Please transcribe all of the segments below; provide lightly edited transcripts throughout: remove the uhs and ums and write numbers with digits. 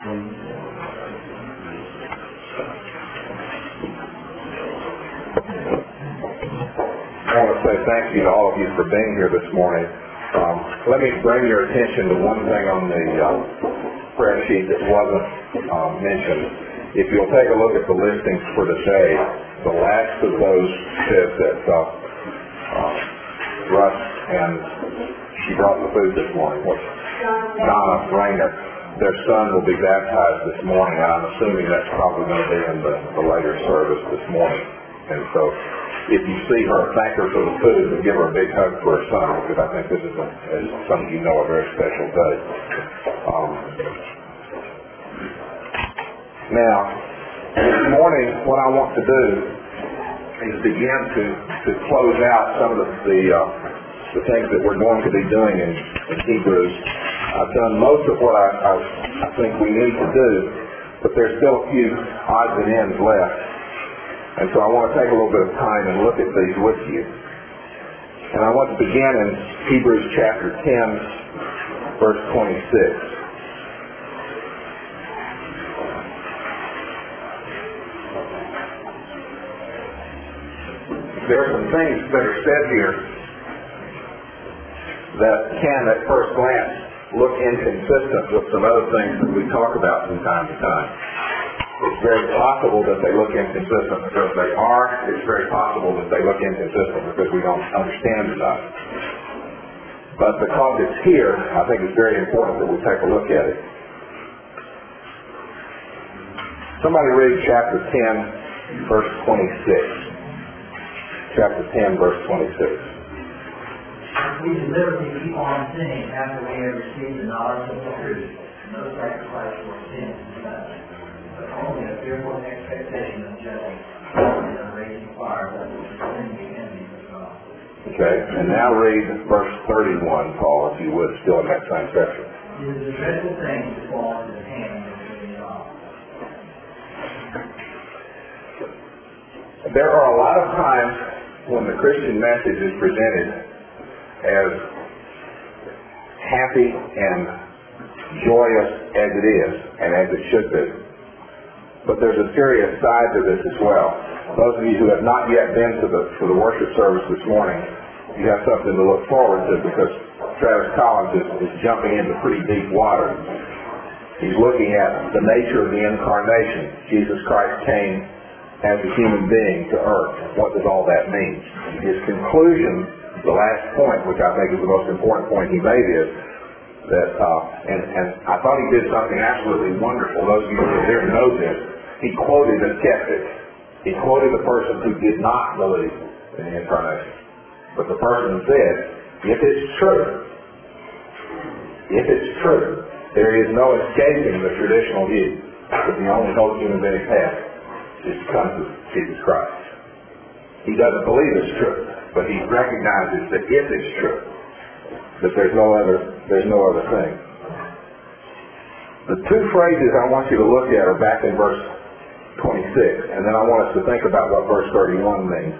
I want to say thank you to all of you for being here this morning. Let me bring your attention to one thing on the prayer sheet that wasn't mentioned. If you'll take a look at the listings for today, the last of those says that Russ and she brought the food this morning. Donna Rayner, their son will be baptized this morning, and I'm assuming that's probably going to be in the later service this morning. And so, if you see her, thank her for the food and give her a big hug for her son, because I think this is, as some of you know, a very special day. Now, this morning, what I want to do is begin to close out some of the things that we're going to be doing in Hebrews. I've done most of what I think we need to do, but there's still a few odds and ends left. And so I want to take a little bit of time and look at these with you. And I want to begin in Hebrews chapter 10, verse 26. There are some things that are said here that can, at first glance, look inconsistent with some other things that we talk about from time to time. It's very possible that they look inconsistent because they are. It's very possible that they look inconsistent because we don't understand enough. But because it's here, I think it's very important that we take a look at it. Somebody read chapter 10, verse 26. Chapter 10, verse 26. We deliberately keep on sinning after we have received the knowledge of the truth. No sacrifice for sin is done, but only a fearful expectation of judgment and a raging fire that will consume the enemies of God. Okay, and now read verse 31, Paul, if you would, still in that same section. It is a dreadful thing to fall into the hands of the living God. There are a lot of times when the Christian message is presented as happy and joyous as it is, and as it should be. But there's a serious side to this as well. Those of you who have not yet been to the worship service this morning, you have something to look forward to, because Travis Collins is jumping into pretty deep water. He's looking at the nature of the incarnation. Jesus Christ came as a human being to earth. What does all that mean? His conclusion, the last point, which I think is the most important point he made, is that, and I thought he did something absolutely wonderful. Those of you who didn't know this, he quoted a skeptic. He quoted a person who did not believe in the incarnation. But the person said, if it's true, there is no escaping the traditional view that the only hope human beings have is to come to Jesus Christ. He doesn't believe it's true, but he recognizes that if it's true, that there's no other thing. The two phrases I want you to look at are back in verse 26, and then I want us to think about what verse 31 means.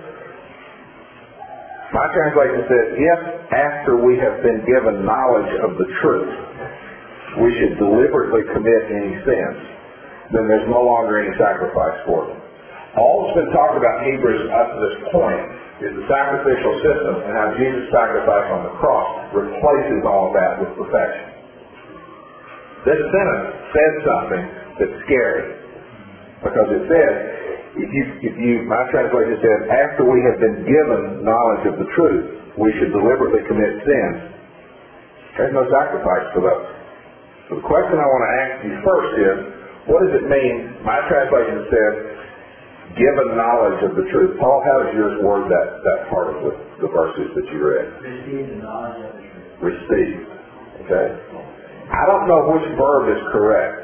My translation says, if after we have been given knowledge of the truth, we should deliberately commit any sins, then there's no longer any sacrifice for them. All that's been talked about in Hebrews up to this point is the sacrificial system and how Jesus' sacrifice on the cross replaces all of that with perfection. This sentence says something that's scary, because it says, my translation says, after we have been given knowledge of the truth, we should deliberately commit sins. There's no sacrifice for those. So the question I want to ask you first is, what does it mean? My translation says, given knowledge of the truth. Paul, how does yours word that part of the verses that you read? Receive the knowledge of the truth. Receive. Okay? I don't know which verb is correct.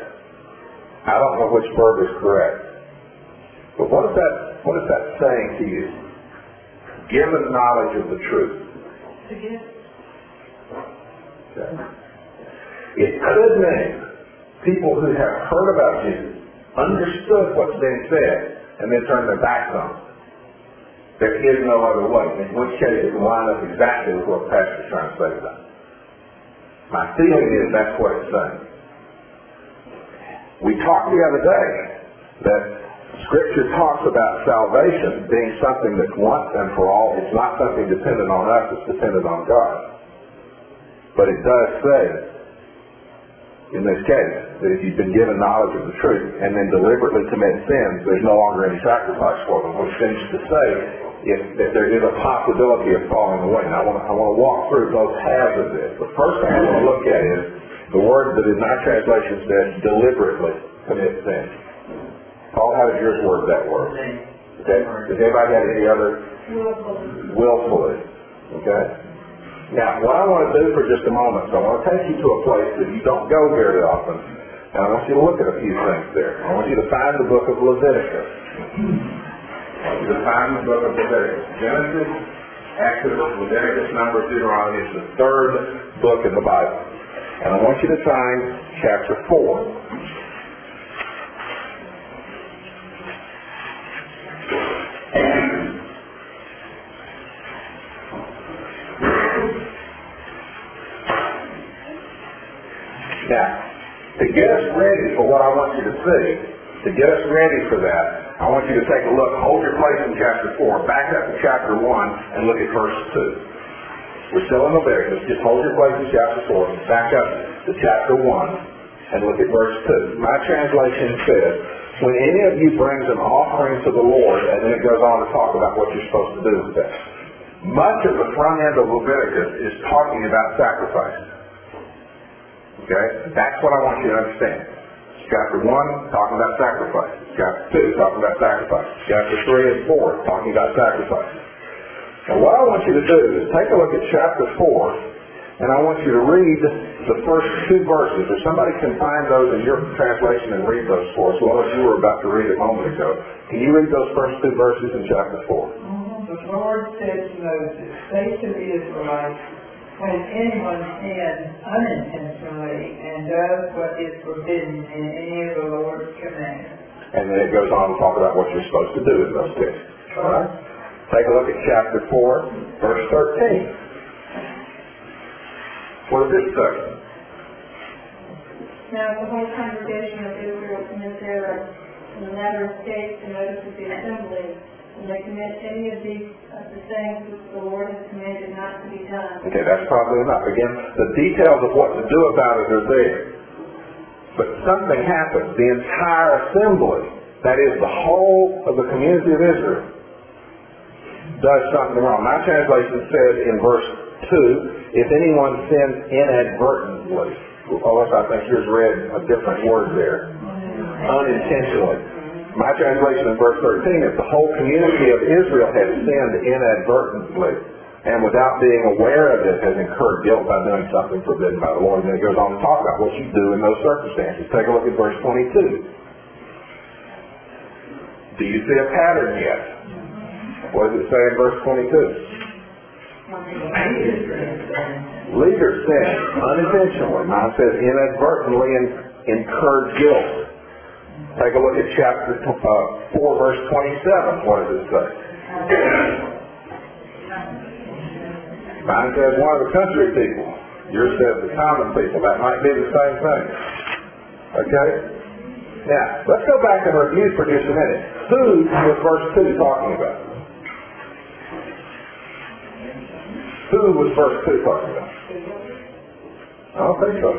But what is that saying to you? Given knowledge of the truth. Okay. It could mean people who have heard about Jesus, understood what's being said, and then turn their backs on it. There is no other way, in which case it will line up exactly with what the pastor is trying to say about it. My feeling is that's what it's saying. We talked the other day that Scripture talks about salvation being something that's once and for all. It's not something dependent on us, it's dependent on God. But it does say, in this case, that if you've been given knowledge of the truth and then deliberately commit sins, there's no longer any sacrifice for them, which seems to say that there is a possibility of falling away. Now, I want to walk through both halves of this. The first thing I want to look at is the word that in my translation says deliberately commit sin. Paul, how does yours word that word? Okay. Does anybody have any other? Willfully. Okay. Now, what I want to do for just a moment, so I want to take you to a place that you don't go very often, and I want you to look at a few things there. I want you to find the book of Leviticus. I want you to find the book of Leviticus. Genesis, Exodus, Leviticus, Numbers, Deuteronomy. It's the third book in the Bible. And I want you to find chapter 4. Now, to get us ready for what I want you to see, to get us ready for that, I want you to take a look, hold your place in chapter 4, back up to chapter 1, and look at verse 2. We're still in Leviticus, just hold your place in chapter 4, back up to chapter 1, and look at verse 2. My translation says, when any of you brings an offering to the Lord, and then it goes on to talk about what you're supposed to do with that. Much of the front end of Leviticus is talking about sacrifice. Okay? That's what I want you to understand. Chapter 1, talking about sacrifice. Chapter 2, talking about sacrifice. Chapter 3 and 4, talking about sacrifice. Now what I want you to do is take a look at chapter 4, and I want you to read the first 2 verses. If somebody can find those in your translation and read those for us, well, as you were about to read a moment ago, can you read those first 2 verses in chapter 4? The Lord said to Moses, say to the Israelites, when anyone sins unintentionally and does what is forbidden in any of the Lord's commandments. And then it goes on to talk about what you're supposed to do in those cases. All right? Take a look at chapter 4, verse 13. What does it say? Now the whole congregation of Israel commits error in the matter of states and notice of the assembly, and they commit any of the things which the Lord has commanded not to be done. Okay, that's probably enough. Again, the details of what to do about it are there. But something happens. The entire assembly, that is the whole of the community of Israel, does something wrong. My translation says in verse 2, if anyone sins inadvertently. Unless I think yours read a different word there. Unintentionally. My translation in verse 13 is the whole community of Israel has sinned inadvertently and without being aware of it has incurred guilt by doing something forbidden by the Lord. And then it goes on to talk about what you do in those circumstances. Take a look at verse 22. Do you see a pattern yet? What does it say in verse 22? Leaders sin unintentionally. Mine says inadvertently and incurred guilt. Take a look at chapter 4, verse 27. What does it say? Mine says one of the country people. Yours says the common people. That might be the same thing. Okay? Now, let's go back and review for just a minute. Who was verse 2 talking about? Who was verse 2 talking about? I don't think so.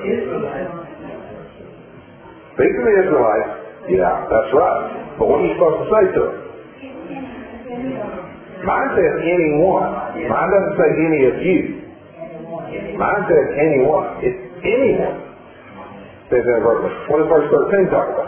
Speak to the Israelites. Yeah, that's right. But what are you supposed to say to them? Mine says anyone. Mine doesn't say any of you. Mine says anyone. It's anyone. Says that verse. What does verse 13 talk about?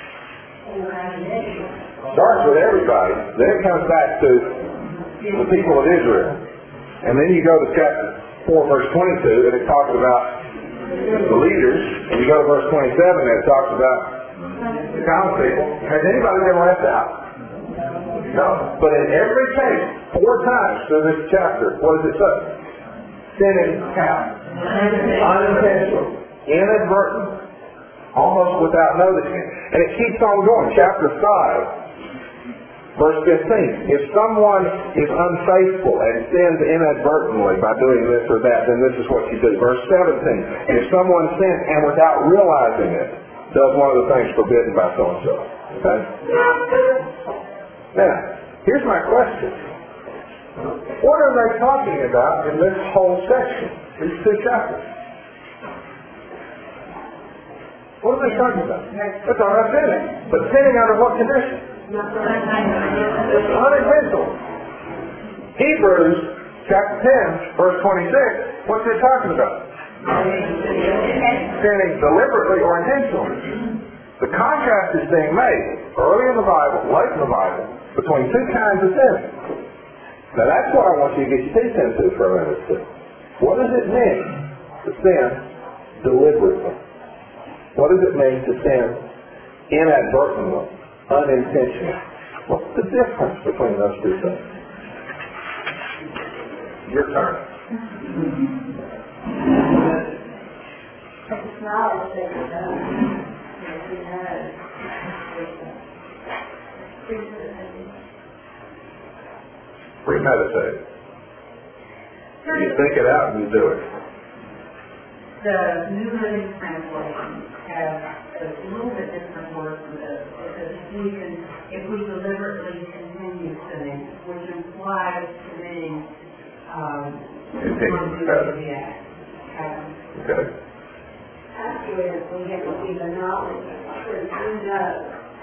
Starts with everybody. Then it comes back to the people of Israel. And then you go to chapter 4, verse 22, and it talks about the leaders. And you go to verse 27, and it talks about the common people. Has anybody been left out? No. But in every case, 4 times through this chapter, what does it say? Sinning counts. Unintentional. Inadvertent. Almost without noticing it. And it keeps on going. Chapter 5, verse 15. If someone is unfaithful and sins inadvertently by doing this or that, then this is what you do. Verse 17. If someone sins and without realizing it, does one of the things forbidden by so-and-so. Okay? Now, here's my question. What are they talking about in this whole section, these two chapters? What are they talking about? It's all right sinning. But sinning under what condition? Unintentional. Hebrews chapter 10, verse 26, what's it talking about? Sinning deliberately or intentionally. The contrast is being made early in the Bible, late in the Bible, between two kinds of sin. Now that's what I want you to get your teeth into for a minute too. What does it mean to sin deliberately? What does it mean to sin inadvertently, unintentionally? What's the difference between those two things? Your turn. It's knowledge that you're done. You know. Premeditate. You think it out and you do it. The New Living Translation has a little bit different word for this. If we deliberately continue sinning, which implies committing Okay. Actually, we have to see the knowledge of who knows.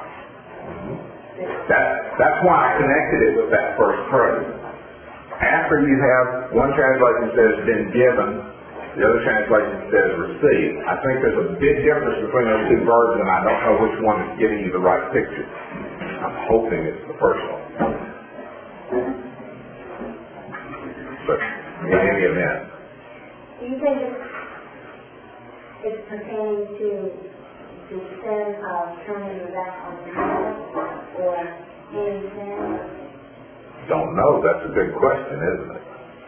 That's why I connected it with that first phrase. After you have, one translation says been given, the other translation says received. I think there's a big difference between those two verbs, and I don't know which one is giving you the right picture. I'm hoping it's the first one. But in any event. Do you think it's pertaining to the sin of turning your back on God or any sin? Don't know. That's a good question, isn't it?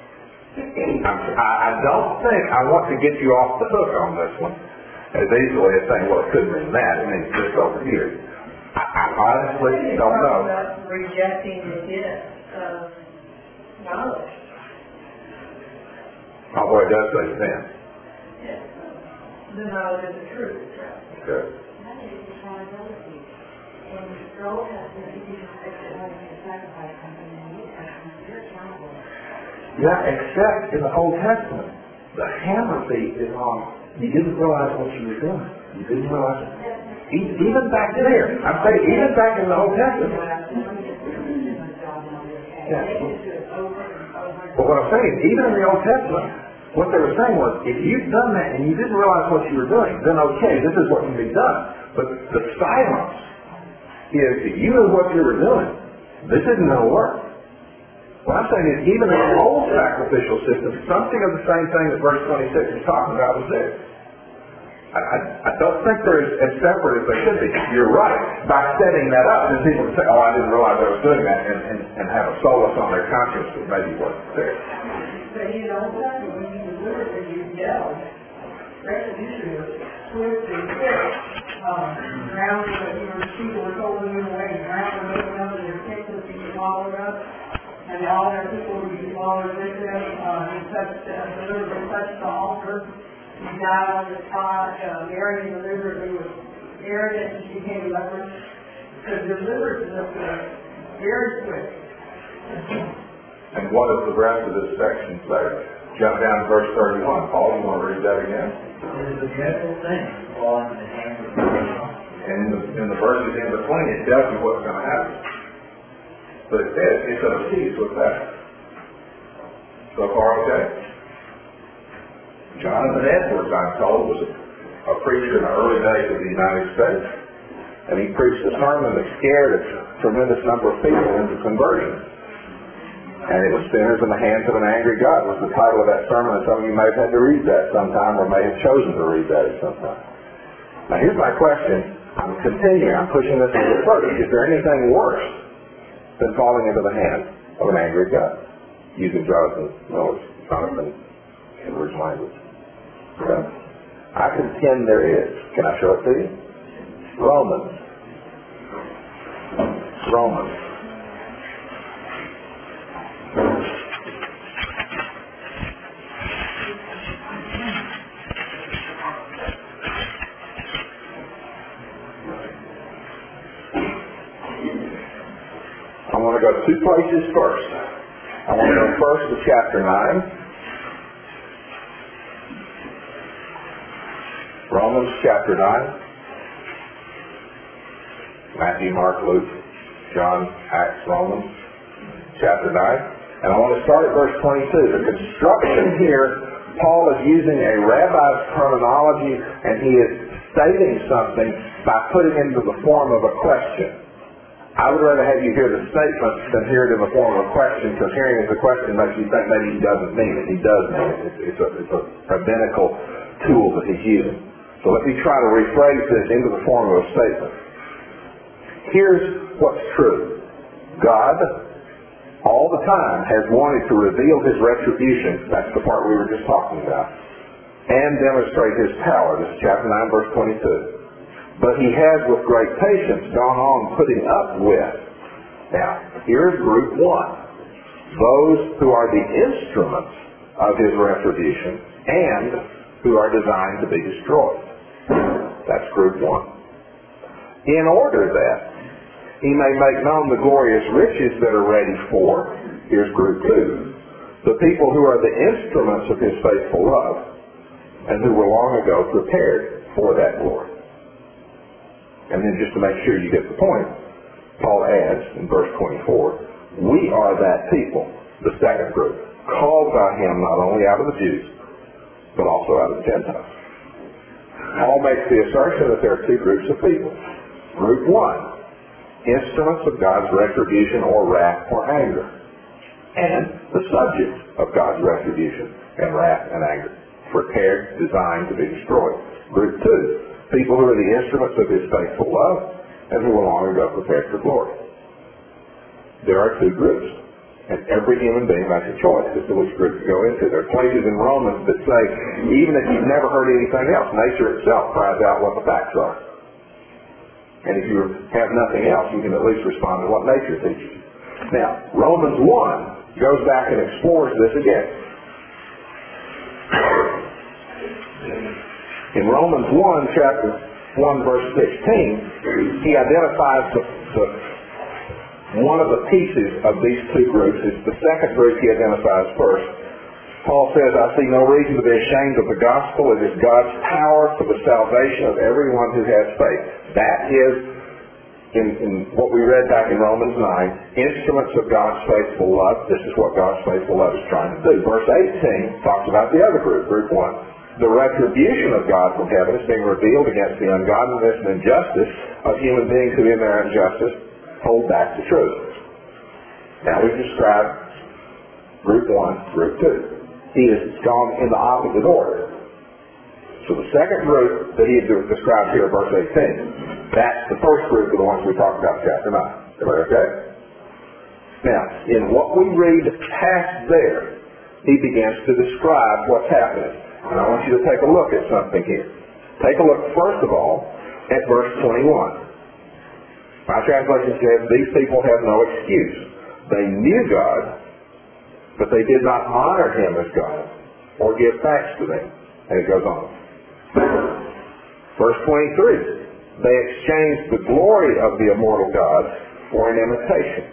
I don't think I want to get you off the hook on this one as easily as saying, well, it could mean that. It means this over here. I honestly don't know. About rejecting the gift of knowledge. Oh, boy, it does say sin. Yes. The knowledge of the truth. Good. I think it's accountability. In the Old Testament, you can expect that one can sacrifice something. In the New Testament, you're accountable. Yeah, except in the Old Testament, the hammer beat is on. You didn't realize what you were doing. You didn't realize it. Even back there. I'm saying, even back in the Old Testament. Yeah. But what I'm saying, even in the Old Testament, what they were saying was, if you've done that and you didn't realize what you were doing, then okay, this is what can be done. But the silence is, if you knew what you were doing, this isn't going to work. What I'm saying is, even in the old sacrificial system, something of the same thing that verse 26 is talking about was there. I don't think they're as separate as they should be. You're right. By setting that up, then people can say, oh, I didn't realize I was doing that, and have a solace on their conscience that maybe wasn't there. But you know, when you deliberately you yell, retribution is swift and quick. Ground that people were holding you away, ground and open up, and their kids would be swallowed up, and all their people would be swallowed with them. Deliberately touched the altar. He died on the spot. Mary deliberately was arrogant and she became leprous. So deliberateness was very quick. And what does the rest of this section say? Jump down to verse 31. Paul, you want to read that again? It is a dreadful thing to fall into the hands of the devil. And in the verses in between, it tells you what's going to happen. But it says, it's of a piece with that. So far, okay? Jonathan Edwards, I'm told, was a preacher in the early days of the United States. And he preached a sermon that scared a tremendous number of people into conversion. And it was Sinners in the Hands of an Angry God was the title of that sermon, and some of you may have had to read that sometime or may have chosen to read that at some time. Now here's my question. I'm continuing. I'm pushing this a little further. Is there anything worse than falling into the hands of an angry God? Using Jonathan Edwards' language. Okay. I contend there is. Can I show it to you? Romans. want to go 2 places first. I want to go first to chapter 9. Romans chapter 9. Matthew, Mark, Luke, John, Acts, Romans chapter 9. And I want to start at verse 22. The construction here, Paul is using a rabbi's terminology, and he is stating something by putting it into the form of a question. I would rather have you hear the statement than hear it in the form of a question, because hearing it as a question makes you think maybe he doesn't mean it. He does mean it. It's a rabbinical tool that he's using. So let me try to rephrase this into the form of a statement. Here's what's true. God, all the time, has wanted to reveal his retribution, that's the part we were just talking about, and demonstrate his power. This is chapter 9, verse 22. But he has, with great patience, gone on putting up with. Now, here's group 1. Those who are the instruments of his retribution and who are designed to be destroyed. That's group 1. In order that he may make known the glorious riches that are ready for, here's group 2, the people who are the instruments of his faithful love and who were long ago prepared for that glory. And then just to make sure you get the point, Paul adds in verse 24, we are that people, the second group, called by him not only out of the Jews, but also out of the Gentiles. Paul makes the assertion that there are 2 groups of people. Group 1, instruments of God's retribution or wrath or anger, and the subject of God's retribution and wrath and anger, prepared, designed to be destroyed. Group 2, people who are the instruments of his faithful love and who were long ago prepared for glory. There are 2 groups, and every human being makes a choice as to which group to go into. There are places in Romans that say, even if you've never heard anything else, nature itself cries out what the facts are. And if you have nothing else, you can at least respond to what nature teaches you. Now, Romans 1 goes back and explores this again. In Romans 1, chapter 1, verse 16, he identifies one of the pieces of these 2 groups. It's the second group he identifies first. Paul says, I see no reason to be ashamed of the gospel. It is God's power for the salvation of everyone who has faith. That is, in what we read back in Romans 9, instruments of God's faithful love. This is what God's faithful love is trying to do. Verse 18 talks about the other group, group 1. The retribution of God from heaven is being revealed against the ungodliness and injustice of human beings who in their injustice hold back the truth. Now we've described group 1, group 2. He has gone in the opposite order. So the second group that he had described here in verse 18, that's the first group of the ones we talked about in chapter 9. Everybody okay? Now, in what we read past there, he begins to describe what's happening. And I want you to take a look at something here. Take a look, first of all, at verse 21. My translation says, these people have no excuse. They knew God, but they did not honor him as God or give thanks to him. And it goes on. Verse 23. They exchanged the glory of the immortal God for an imitation.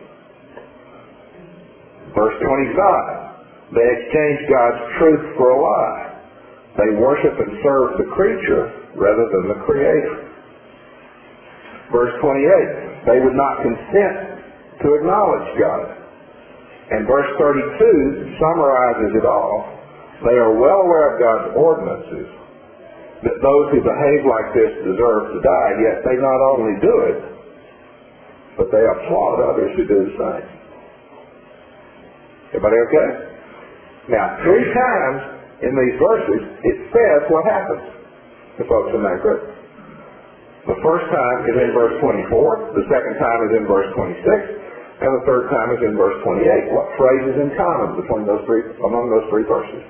Verse 25. They exchanged God's truth for a lie. They worship and serve the creature rather than the Creator. Verse 28. They would not consent to acknowledge God. And verse 32 summarizes it all. They are well aware of God's ordinances, that those who behave like this deserve to die, yet they not only do it, but they applaud others who do the same. Everybody okay? Now, 3 times in these verses, it says what happens to folks in that group. The first time is in verse 24, the second time is in verse 26, and the third time is in verse 28. What phrase is in common between among those 3 verses?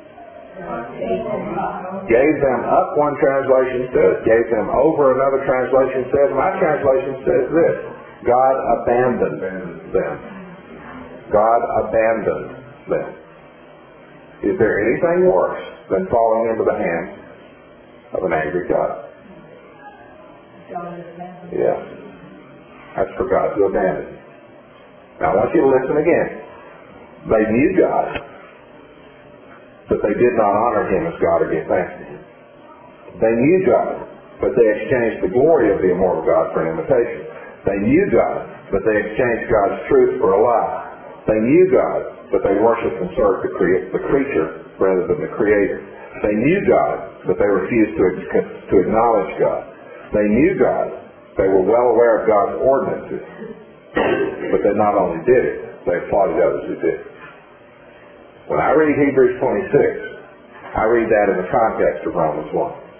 Gave them up, one translation says. Gave them over, another translation says. My translation says this. God abandoned them. God abandoned them. Is there anything worse than falling into the hands of an angry God? Yes. That's for God to abandon. Now I want you to listen again. They knew God, but they did not honor Him as God or give thanks to Him. They knew God, but they exchanged the glory of the immortal God for an imitation. They knew God, but they exchanged God's truth for a lie. They knew God, but they worshipped and served the creature rather than the Creator. They knew God, but they refused to acknowledge God. They knew God. They were well aware of God's ordinances. But they not only did it, they applauded others who did. When I read Hebrews 26, I read that in the context of Romans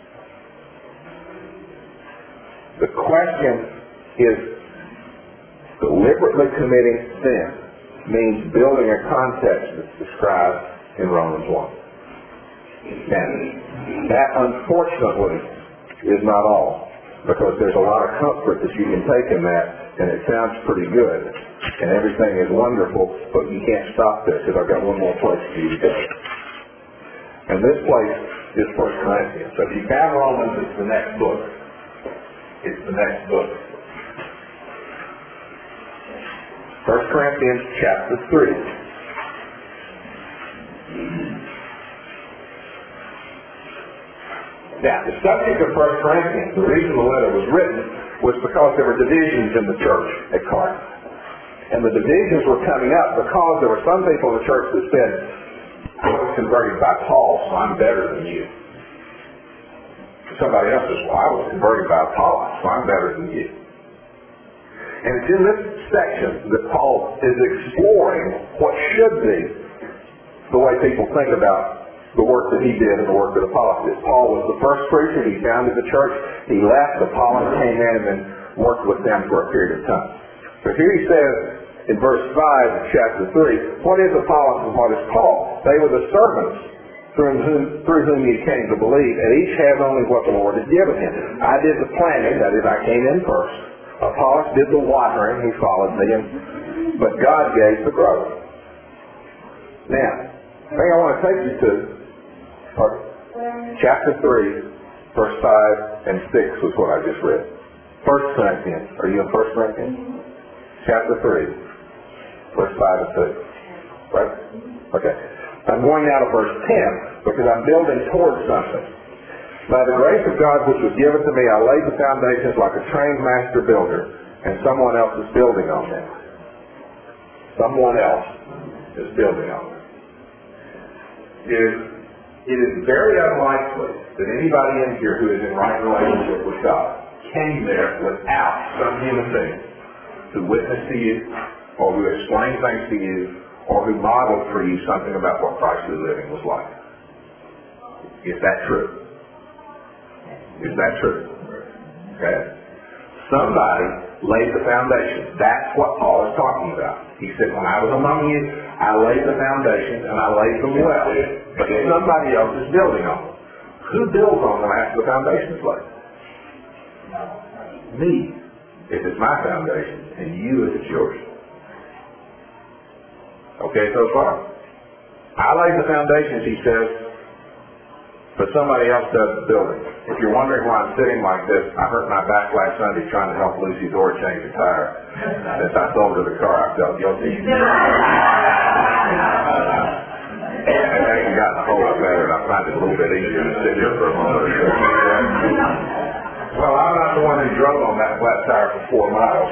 1. The question is, deliberately committing sin means building a context that's described in Romans 1. And that, unfortunately, is not all. Because there's a lot of comfort that you can take in that, and it sounds pretty good, and everything is wonderful, but you can't stop there, because I've got one more place for you to go. And this place is 1 Corinthians. So if you have Romans, it's the next book. It's the next book. 1 Corinthians chapter 3. Now, the subject of 1 Corinthians, the reason the letter was written, was because there were divisions in the church at Corinth. And the divisions were coming up because there were some people in the church that said, I was converted by Paul, so I'm better than you. Somebody else says, well, I was converted by Apollos, so I'm better than you. And it's in this section that Paul is exploring what should be the way people think about the work that he did and the work that Apollos did. Paul was the first preacher. He founded the church. He left. Apollos came in and then worked with them for a period of time. So here he says in verse 5 of chapter 3, what is Apollos and what is Paul? They were the servants through whom you came to believe, and each has only what the Lord has given him. I did the planting, that is, I came in first. Apollos did the watering, he followed me, but God gave the growth. Now, the thing I want to take you to, chapter 3, verse 5 and 6 was what I just read. 1 Corinthians. Are you in 1 Corinthians? Chapter 3, verse 5 and 6. Right? Okay. I'm going now to verse 10 because I'm building towards something. By the grace of God which was given to me, I laid the foundations like a trained master builder, and someone else is building on them. Someone else is building on them. It is very unlikely that anybody in here who is in right relationship with God came there without some human being who witnessed to you, or who explained things to you, or who modeled for you something about what Christly living was like. Is that true? Is that true? Okay. Somebody laid the foundation. That's what Paul is talking about. He said, when I was among you, I laid the foundation and I laid them well. But somebody else is building on them. Who builds on them after the foundation is laid? Me, if it's my foundation, and you if it's yours. Okay, so far? I laid the foundations, he says, but somebody else does the building. If you're wondering why I'm sitting like this, I hurt my back last Sunday trying to help Lucy Dora change a tire. As I sold her the car, I felt guilty. I haven't gotten a whole lot better, and I find it a little bit easier to sit here for a moment. Well, I'm not the one who drove on that flat tire for 4 miles.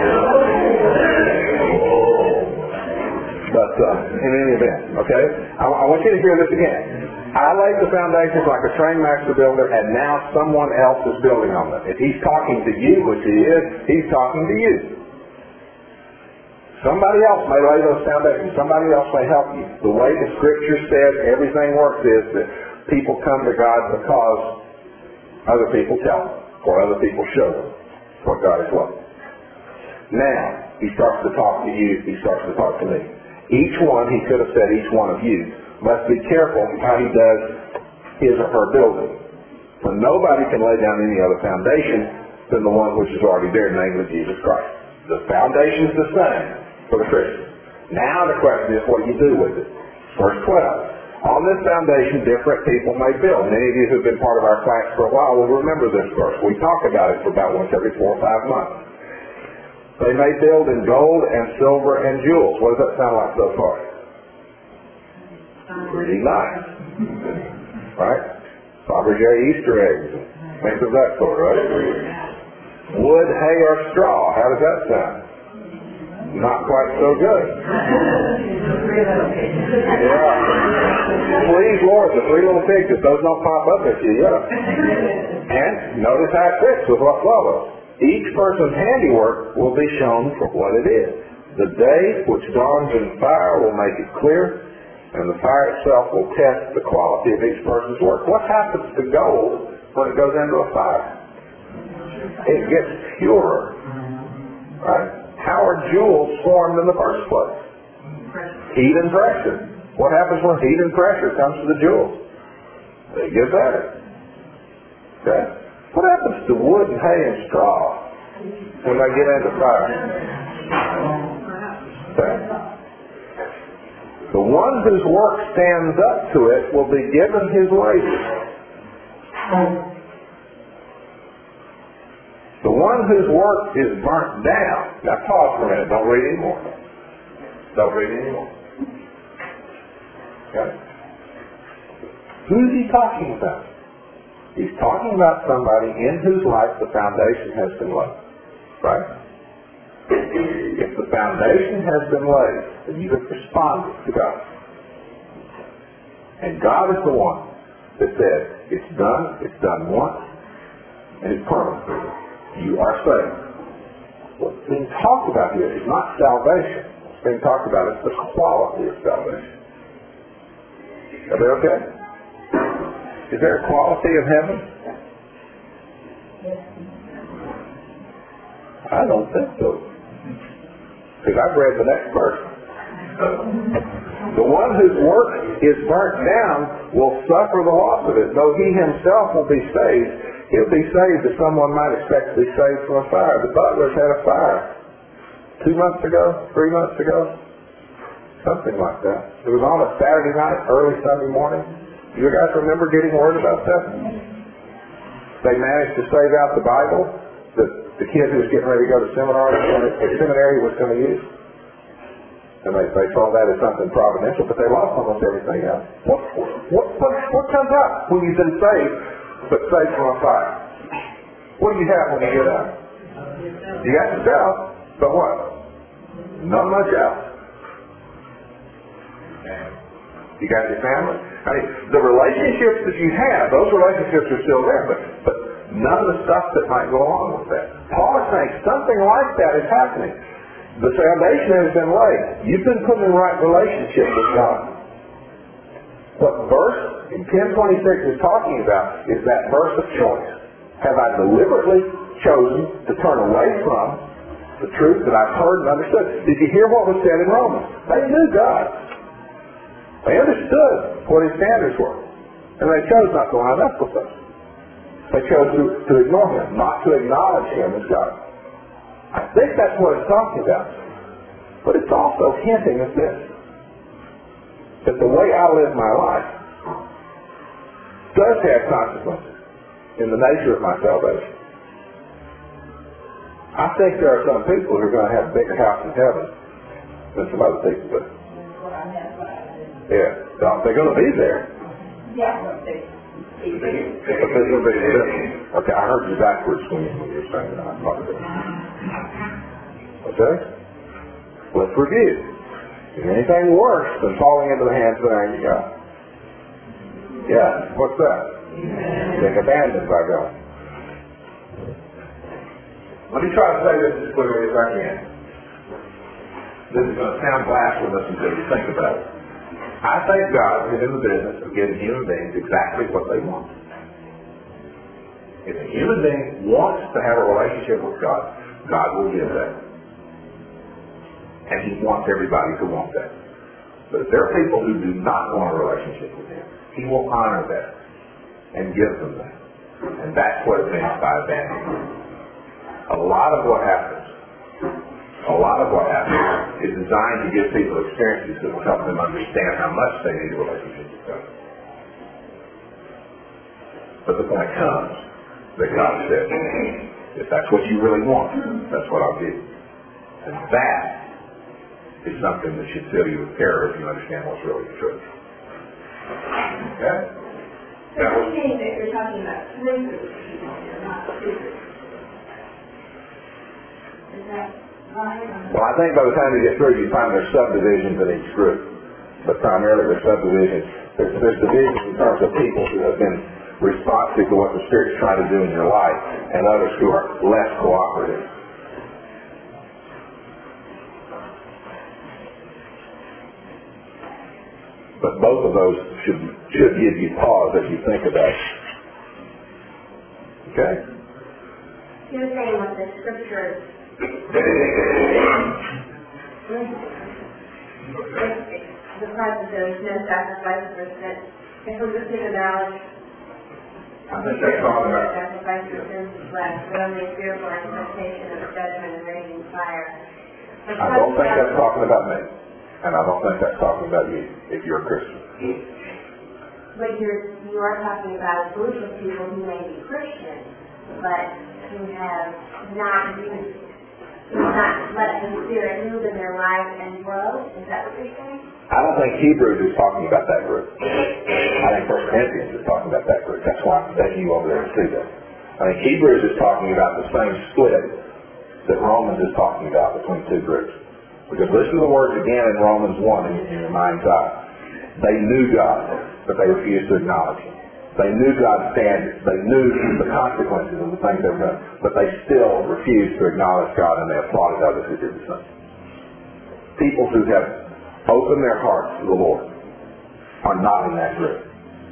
But in any event, okay? I want you to hear this again. I laid the foundations like a trained master builder, and now someone else is building on them. If he's talking to you, which he is, he's talking to you. Somebody else may lay those foundations. Somebody else may help you. The way the Scripture says everything works is that people come to God because other people tell them, or other people show them what God is like. Now, he starts to talk to you. He starts to talk to me. Each one, he could have said each one of you, must be careful how he does his or her building. For nobody can lay down any other foundation than the one which is already there, namely Jesus Christ. The foundation is the same for the Christian. Now the question is, what do you do with it? Verse 12. On this foundation, different people may build. Many of you who have been part of our class for a while will remember this verse. We talk about it for about once every 4 or 5 months. They may build in gold and silver and jewels. What does that sound like so far? Pretty nice. Right? Fabergé Easter eggs. Things of that sort, right? Wood, hay, or straw. How does that sound? Not quite so good. Yeah. Please, Lord, the three little pigs, if those don't pop up at you, yeah. And notice how it fits with what follows. Each person's handiwork will be shown for what it is. The day which dawns in fire will make it clear, and the fire itself will test the quality of each person's work. What happens to gold when it goes into a fire? It gets purer. Right? How are jewels formed in the first place? Heat and pressure. What happens when heat and pressure comes to the jewels? They get better. Okay? What happens to wood and hay and straw when they get into fire? Okay? The one whose work stands up to it will be given his wages. The one whose work is burnt down. Now pause for a minute. Don't read anymore. Don't read anymore. Okay? Who's he talking about? He's talking about somebody in whose life the foundation has been laid. Right? If the foundation has been laid, then you have responded to God. And God is the one that said, it's done once, and it's permanent. You are saved. What's being talked about here is not salvation. What's being talked about is the quality of salvation. Are they okay? Is there a quality of heaven? I don't think so. Because I've read the next verse. The one whose work is burnt down will suffer the loss of it. Though he himself will be saved, he'll be saved as someone might expect to be saved from a fire. The Butlers had a fire 2 months ago, 3 months ago, something like that. It was on a Saturday night, early Sunday morning. You guys remember getting word about that? They managed to save out the Bible that the kid who was getting ready to go to seminary was going to use. And they saw that as something providential, but they lost almost everything else. What comes up when you've been saved, but saved from a fire? What do you have when you get out? You got yourself, but what? Not much else. You got your family. I mean, the relationships that you have, those relationships are still there, but none of the stuff that might go along with that. Paul is saying something like that is happening. The foundation has been laid. You've been put in the right relationship with God. What verse in 10:26 is talking about is that verse of choice. Have I deliberately chosen to turn away from the truth that I've heard and understood? Did you hear what was said in Romans? They knew God. They understood what his standards were. And they chose not to line up with us. They chose to ignore him, not to acknowledge him as God. I think that's what it's talking about. But it's also hinting at this. That the way I live my life does have consequences in the nature of my salvation. I think there are some people who are going to have a bigger house in heaven than some other people do. Yeah, they're going to be there. Yeah. Okay, I heard you backwards when you were saying that. Okay? Let's review. Is there anything worse than falling into the hands of an angry God? Yeah, what's that? Being abandoned by God. Let me try to say this as clearly as I can. This is going to sound blasphemous until you think about it. I think God is in the business of giving human beings exactly what they want. If a human being wants to have a relationship with God, God will give that. And he wants everybody to want that. But if there are people who do not want a relationship with him, he will honor that and give them that. And that's what it means by abandonment. A lot of what happens is designed to give people experiences that will help them understand how much they need a relationship with God. But the point comes that God said, if that's what you really want, that's what I'll give you. And that is something that should fill you with terror if you understand what's really the truth. Okay? So you're saying that you're talking about three groups of people here, not two groups. Is that right? Well, I think by the time you get through, you find there's subdivisions in each group. But primarily there's subdivisions. There's divisions in terms of people who have been responsive to what the Spirit's trying to do in your life, and others who are less cooperative. But both of those should give you pause as you think about it. Okay? You're saying what the scriptures, the part that there is no sacrifice for sin. If we're just going to acknowledge I think that's talking about. sacrifice for sins is less, but only fearful expectation of judgment and raging fire. I don't think that's talking about me. And I don't think that's talking about you, if you're a Christian. But you are talking about a group of people who may be Christian, but who have not let the Spirit move in their life and grow. Is that what you're saying? I don't think Hebrews is talking about that group. I think 1 Corinthians is talking about that group. That's why I'm taking you over there to see that. I think Hebrews is talking about the same split that Romans is talking about between two groups. Because listen to the words again in Romans 1 in your mind's eye. They knew God, but they refused to acknowledge Him. They knew God's standards. They knew the consequences of the things they were doing. But they still refused to acknowledge God, and they applauded others who did the same. People who have opened their hearts to the Lord are not in that group.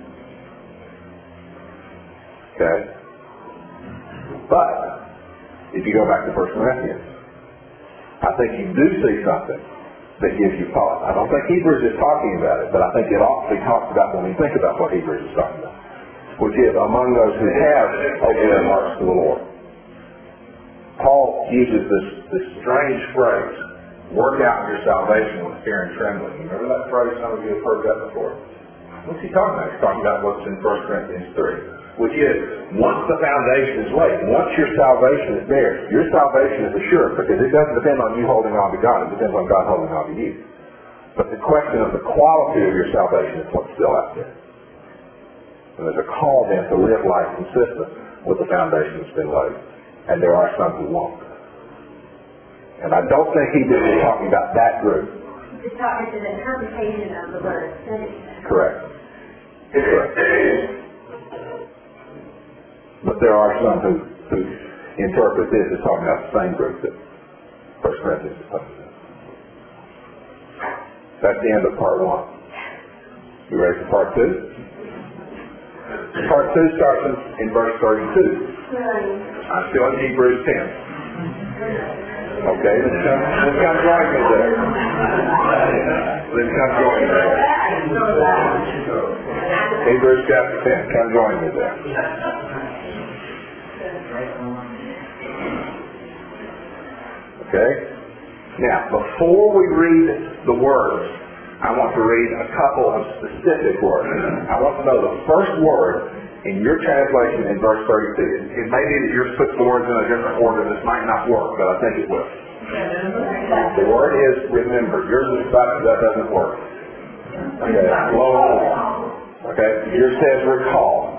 Okay? But, if you go back to 1 Corinthians, I think you do see something that gives you pause. I don't think Hebrews is talking about it, but I think it ought to be talked about when we think about what Hebrews is talking about, which is among those who have opened their hearts to the Lord. Paul uses this strange phrase, work out your salvation with fear and trembling. You remember that phrase? Some of you have heard that before. What's he talking about? He's talking about what's in 1 Corinthians 3. Which is, once the foundation is laid, once your salvation is there, your salvation is assured, because it doesn't depend on you holding on to God, it depends on God holding on to you. But the question of the quality of your salvation is what's still out there. And there's a call then to live life consistent with the foundation that's been laid. And there are some who won't. And I don't think he is talking about that group. It's an interpretation of the word. Correct. Correct. But there are some who interpret this as talking about the same group that 1 Corinthians is talking about. That's the end of part 1. You ready for part 2? Part 2 starts in verse 32. I'm still in Hebrews 10. Okay, let's come join me there. Let's come join me there. Hebrews chapter 10. Come join me there. Okay? Now, before we read the words, I want to read a couple of specific words. I want to know the first word in your translation in verse 32. It may be that yours puts the words in a different order. This might not work, but I think it will. The word is remember. Yours is that doesn't work. Okay, slow on. Okay, yours says recall.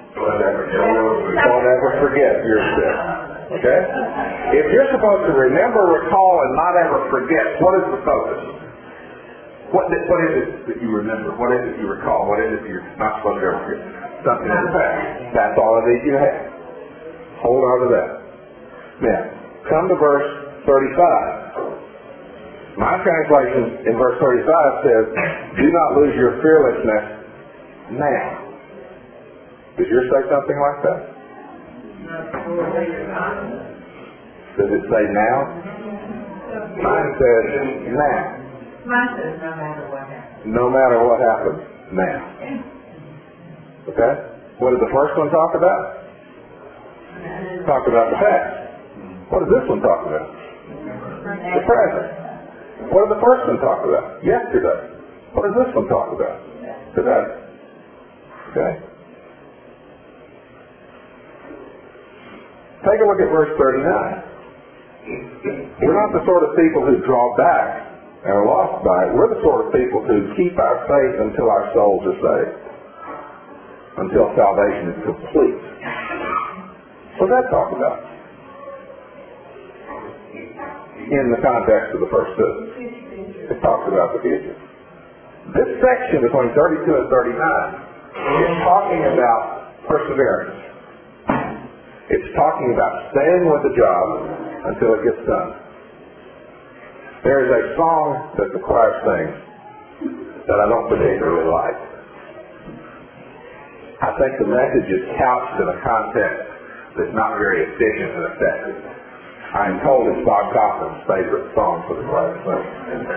Don't ever forget, yours says. Okay? If you're supposed to remember, recall, and not ever forget, what is the focus? What is it that you remember? What is it you recall? What is it you're not supposed to ever forget? Something in the past. That's all it is you have. Hold on to that. Now, come to verse 35. My translation in verse 35 says, do not lose your fearlessness now. Does yours say something like that? Does it say now? Mine says now. Mine says no matter what happens. No matter what happens, now. Okay? What did the first one talk about? Talk about the past. What does this one talk about? The present. What did the first one talk about? Yesterday. What does this one talk about? Today. Okay? Take a look at verse 39. We're not the sort of people who draw back and are lost by it. We're the sort of people who keep our faith until our souls are saved, until salvation is complete. What's that talk about? In the context of the first two, it talks about the future. This section between 32 and 39 is talking about perseverance. It's talking about staying with the job until it gets done. There is a song that the choir sings that I don't particularly like. I think the message is couched in a context that's not very efficient and effective. I am told it's Bob Kaufman's favorite song for the choir to sing.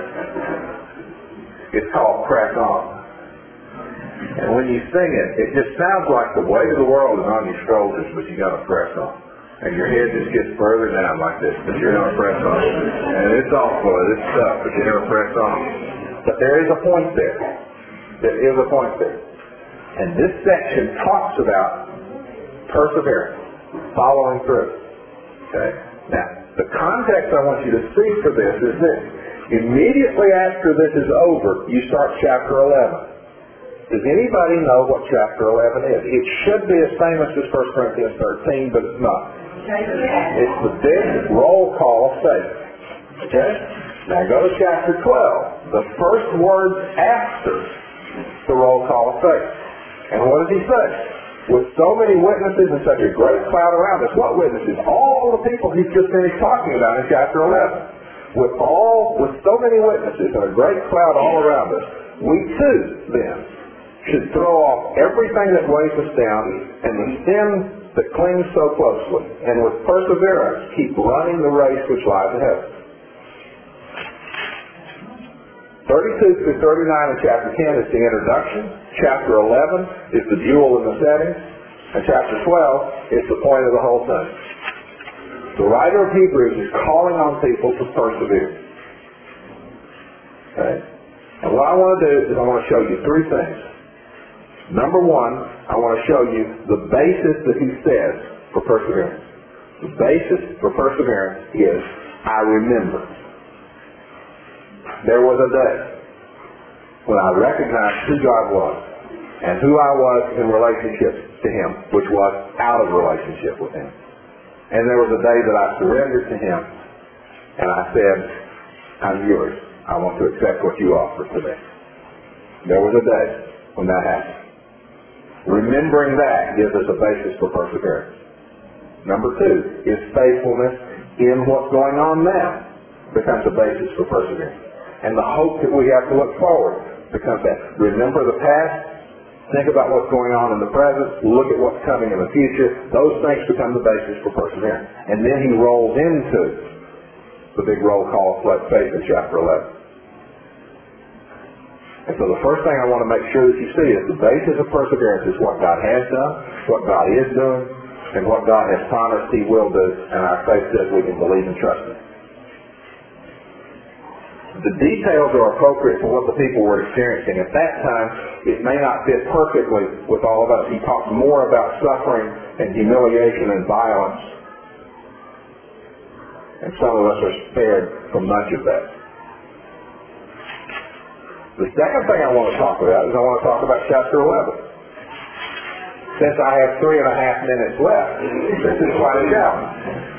It's called Press On. And when you sing it, it just sounds like the weight of the world is on your shoulders, but you got to press on. And your head just gets further down like this, but you're going to press on. And it's awful, it's tough, but you're going to press on. But there is a point there. There is a point there. And this section talks about perseverance, following through. Okay? Now, the context I want you to see for this is this. Immediately after this is over, you start chapter 11. Does anybody know what chapter 11 is? It should be as famous as 1 Corinthians 13, but it's not. It's the big roll call of faith. Okay? Now go to chapter 12. The first words after the roll call of faith. And what does he say? With so many witnesses and such a great cloud around us. What witnesses? All the people he's just finished talking about in chapter 11. With so many witnesses and a great cloud all around us, we too, then, should throw off everything that weighs us down and the sin that clings so closely, and with perseverance keep running the race which lies ahead. 32 through 39 in chapter 10 is the introduction. Chapter 11 is the jewel in the setting. And chapter 12 is the point of the whole thing. The writer of Hebrews is calling on people to persevere. Okay? And what I want to do is I want to show you three things. Number one, I want to show you the basis that he says for perseverance. The basis for perseverance is, I remember. There was a day when I recognized who God was and who I was in relationship to Him, which was out of relationship with Him. And there was a day that I surrendered to Him and I said, I'm yours. I want to accept what you offer today. There was a day when that happened. Remembering that gives us a basis for perseverance. Number two is faithfulness in what's going on now becomes a basis for perseverance. And the hope that we have to look forward becomes that. Remember the past, think about what's going on in the present, look at what's coming in the future. Those things become the basis for perseverance. And then he rolls into the big roll call of faith in chapter 11. And so the first thing I want to make sure that you see is the basis of perseverance is what God has done, what God is doing, and what God has promised He will do, and our faith says we can believe and trust Him. The details are appropriate for what the people were experiencing. At that time, it may not fit perfectly with all of us. He talks more about suffering and humiliation and violence. And some of us are spared from much of that. The second thing I want to talk about is I want to talk about chapter 11. Since I have 3.5 minutes left, this is quite a challenge.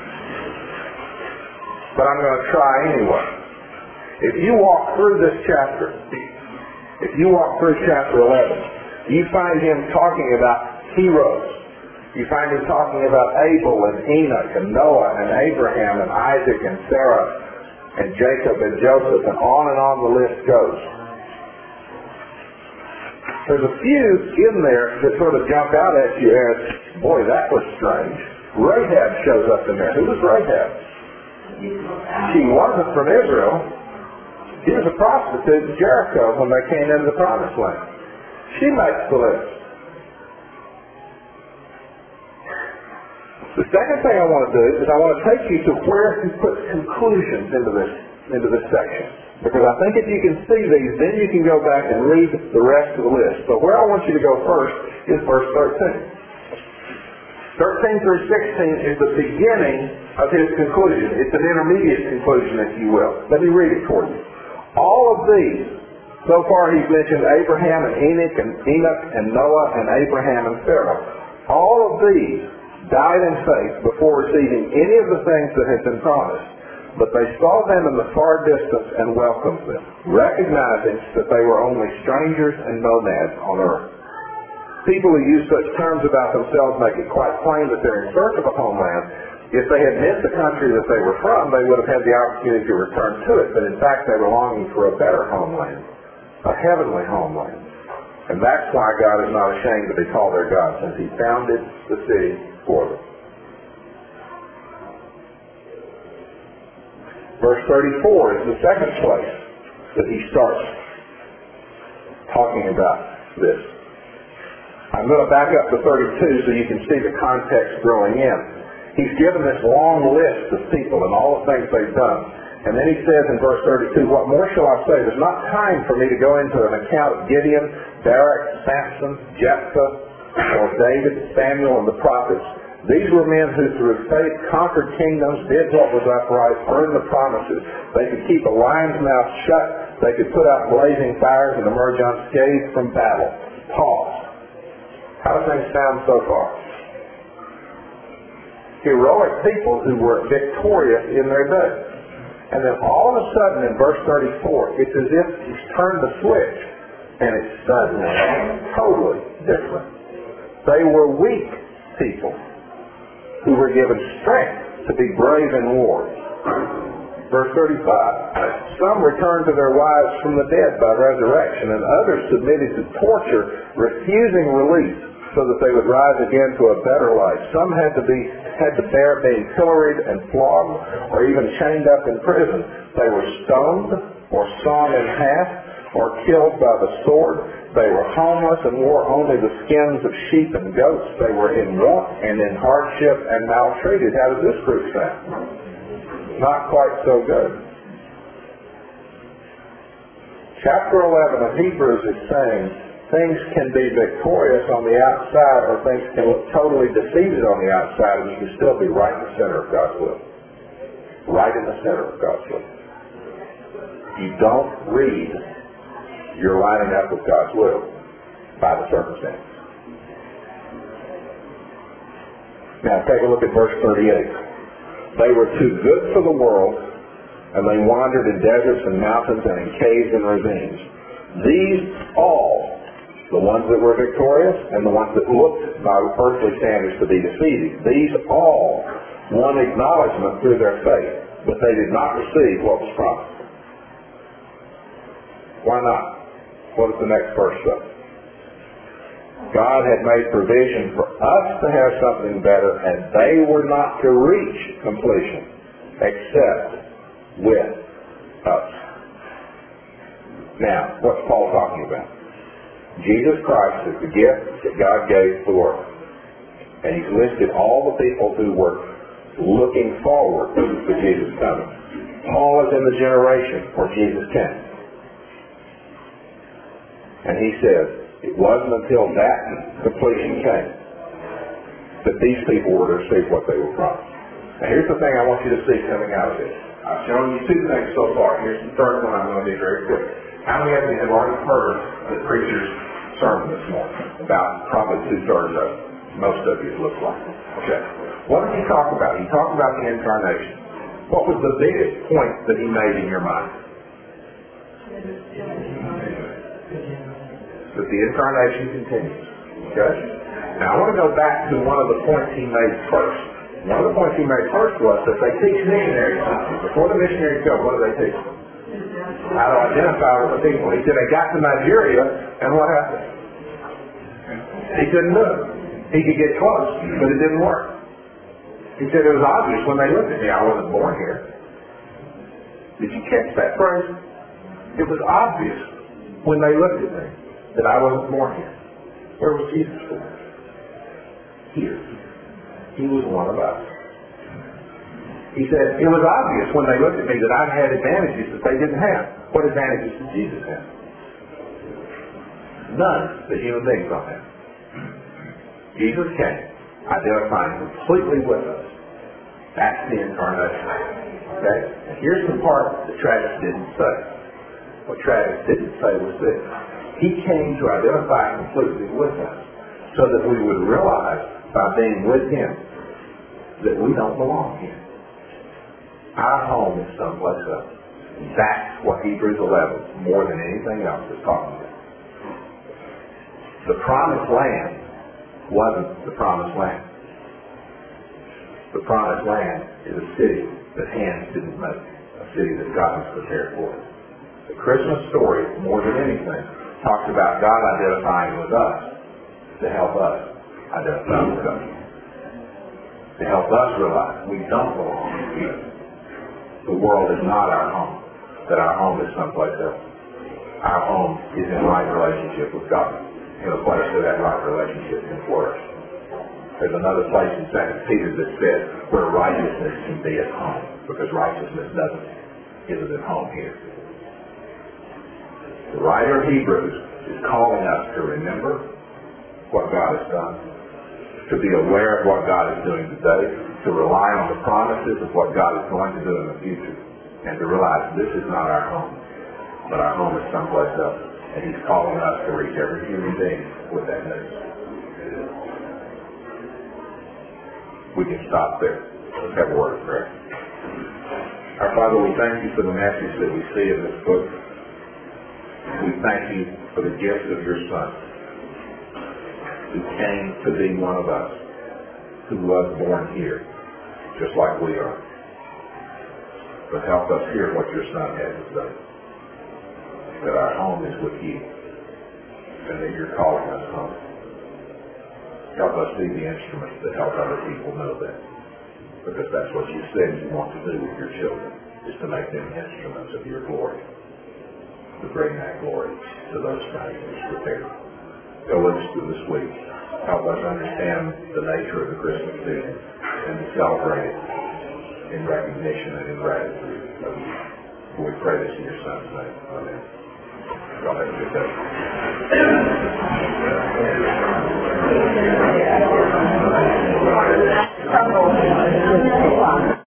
But I'm going to try anyway. If you walk through this chapter, if you walk through chapter 11, you find him talking about heroes. You find him talking about Abel and Enoch and Noah and Abraham and Isaac and Sarah and Jacob and Joseph, and on the list goes. There's a few in there that sort of jump out at you as, boy, that was strange. Rahab shows up in there. Who was Rahab? She wasn't from Israel. She was a prostitute in Jericho when they came into the Promised Land. She makes the list. The second thing I want to do is I want to take you to where he puts conclusions into this section. Because I think if you can see these, then you can go back and read the rest of the list. So where I want you to go first is verse 13. 13 through 16 is the beginning of his conclusion. It's an intermediate conclusion, if you will. Let me read it for you. All of these, so far he's mentioned Abraham and Enoch and Noah and Abraham and Sarah. All of these died in faith before receiving any of the things that had been promised. But they saw them in the far distance and welcomed them, recognizing that they were only strangers and nomads on earth. People who use such terms about themselves make it quite plain that they're in search of a homeland. If they had missed the country that they were from, they would have had the opportunity to return to it, but in fact they were longing for a better homeland, a heavenly homeland. And that's why God is not ashamed to be called their God, since he founded the city for them. Verse 34 is the second place that he starts talking about this. I'm going to back up to 32 so you can see the context growing in. He's given this long list of people and all the things they've done. And then he says in verse 32, what more shall I say? There's not time for me to go into an account of Gideon, Barak, Samson, Jephthah, or David, Samuel, and the prophets. These were men who through faith conquered kingdoms, did what was upright, earned the promises. They could keep a lion's mouth shut. They could put out blazing fires and emerge unscathed from battle. Pause. How do things sound so far? Heroic people who were victorious in their day. And then all of a sudden in verse 34, it's as if he's turned the switch and it's suddenly totally different. They were weak people who were given strength to be brave in war. Verse 35, some returned to their wives from the dead by resurrection, and others submitted to torture, refusing release so that they would rise again to a better life. Some had to bear being pilloried and flogged, or even chained up in prison. They were stoned, or sawn in half, or killed by the sword. They were homeless and wore only the skins of sheep and goats. They were in want and in hardship and maltreated. How does this group sound? Not quite so good. Chapter 11 of Hebrews is saying things can be victorious on the outside, or things can look totally defeated on the outside, and you can still be right in the center of God's will. Right in the center of God's will. You don't read you're lining up with God's will by the circumstances. Now take a look at verse 38. They were too good for the world, and they wandered in deserts and mountains and in caves and ravines. These all, the ones that were victorious and the ones that looked by earthly standards to be defeated, these all won acknowledgement through their faith, but they did not receive what was promised. Why not? What does the next verse say? God had made provision for us to have something better, and they were not to reach completion except with us. Now, what's Paul talking about? Jesus Christ is the gift that God gave to the world. And he's listed all the people who were looking forward to Jesus coming. Paul is in the generation where Jesus came. And he says, it wasn't until that completion came that these people were to receive what they were promised. Now here's the thing I want you to see coming out of this. I've shown you two things so far. Here's the third one I'm going to be very quick. How many of you have already heard the preacher's sermon this morning? About probably 2/3 of it. Most of you, it looks like. Okay. What did he talk about? He talked about the incarnation. What was the biggest point that he made in your mind? That the incarnation continues. Okay? Now I want to go back to one of the points he made first. One of the points he made first was that they teach missionaries something. Before the missionaries go, what do they teach? How to identify with the people. He said they got to Nigeria, and what happened? He couldn't do it. He could get close, but it didn't work. He said it was obvious when they looked at me, I wasn't born here. Did you catch that phrase? It was obvious when they looked at me that I wasn't born here. Where was Jesus born? Here. He was one of us. He said, it was obvious when they looked at me that I had advantages that they didn't have. What advantages did Jesus have? None that human beings don't have. Jesus came, identifying completely with us, That's the incarnation. Okay? And here's the part that Travis didn't say. What Travis didn't say was this. He came to identify completely with us so that we would realize by being with him that we don't belong here. Our home is someplace else. That's what Hebrews 11, more than anything else, is talking about. The promised land wasn't the promised land. The promised land is a city that hands didn't make, a city that God has prepared for us. The Christmas story, more than anything, talks about God identifying with us to help us identify with God. To help us realize we don't belong here. The world is not our home, that our home is someplace else. Our home is in right relationship with God, in a place where that right relationship can flourish. There's another place in 2 Peter that says where righteousness can be at home, because righteousness isn't at home here. The writer of Hebrews is calling us to remember what God has done, to be aware of what God is doing today, to rely on the promises of what God is going to do in the future, and to realize this is not our home, but our home is someplace else. And he's calling us to reach every human being with that news. We can stop there. Let's have a word of prayer. Our Father, we thank you for the message that we see in this book. We thank you for the gift of your Son, who came to be one of us, who was born here, just like we are. But help us hear what your Son has to say. That our home is with you, and that you're calling us home. Help us be the instruments that help other people know that. Because that's what you said you want to do with your children, is to make them instruments of your glory. To bring that glory to those things prepared. Go with us through this week. Help us understand the nature of the Christmas season and to celebrate it in recognition and in gratitude of you. We pray this in your Son's name. Amen. God have a good day.